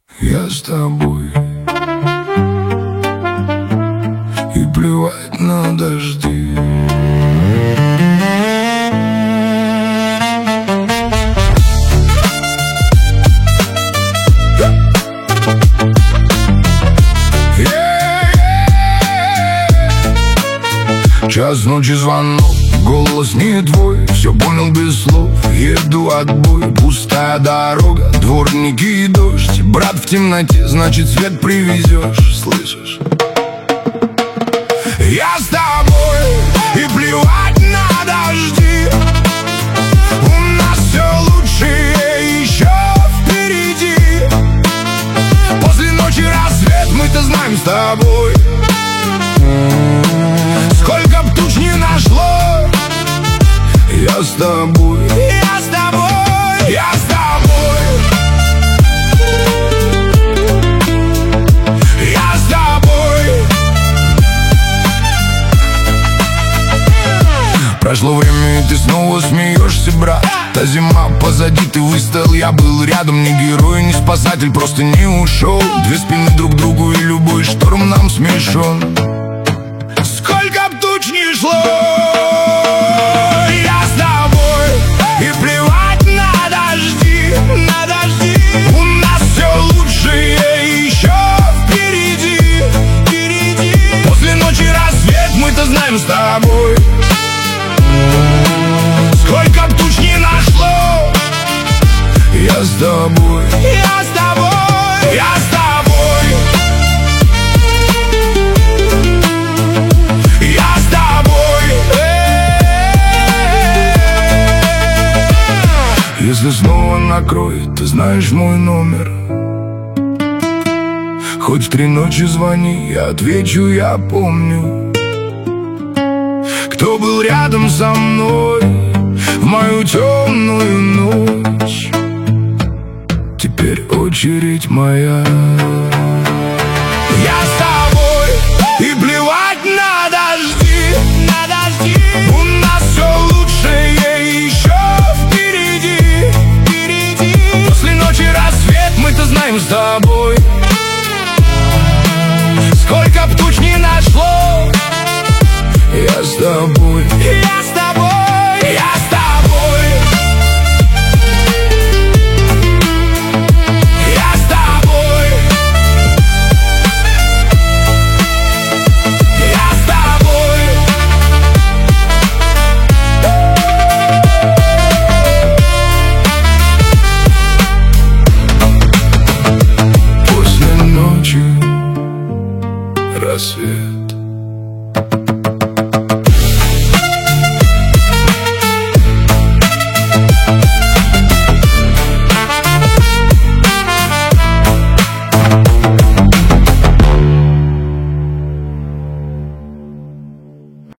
Я с тобой, и плевать на дожди. Час ночи, звонок, голос не твой. Все понял без слов, еду отбой. Пустая дорога, дворники и дождь. Брат в темноте, значит свет привезешь. Слышишь? Я с тобой, и плевать на дожди. У нас все лучшее еще впереди. После ночи рассвет, мы-то знаем с тобой. Сколько б туч не нашло, я с тобой, я с тобой, я с тобой, я с тобой. Прошло время, и ты снова смеешься, брат. Та зима позади, ты выстоял, я был рядом. Не герой, не спасатель, просто не ушел. Две спины друг к другу, и любой шторм нам смешон. Сколько б туч не шло, я с тобой, и плевать на дожди, на дожди. У нас все лучшее еще впереди, впереди. После ночи рассвет, мы-то знаем с тобой. Сколько б туч не нашло, я с тобой, я с тобой, я с тобой. Если снова накроет, ты знаешь мой номер. Хоть в 3 ночи звони, я отвечу, я помню. Кто был рядом со мной в мою темную ночь. Теперь очередь моя. Я с тобой, и плевать на дожди, на дожди. У нас все лучшее еще впереди, впереди. После ночи рассвет, мы-то знаем с тобой. Сколько б туч не нашло, я с тобой, я с тобой, я с тобой. Я с тобой, я с тобой. После ночи рассвет.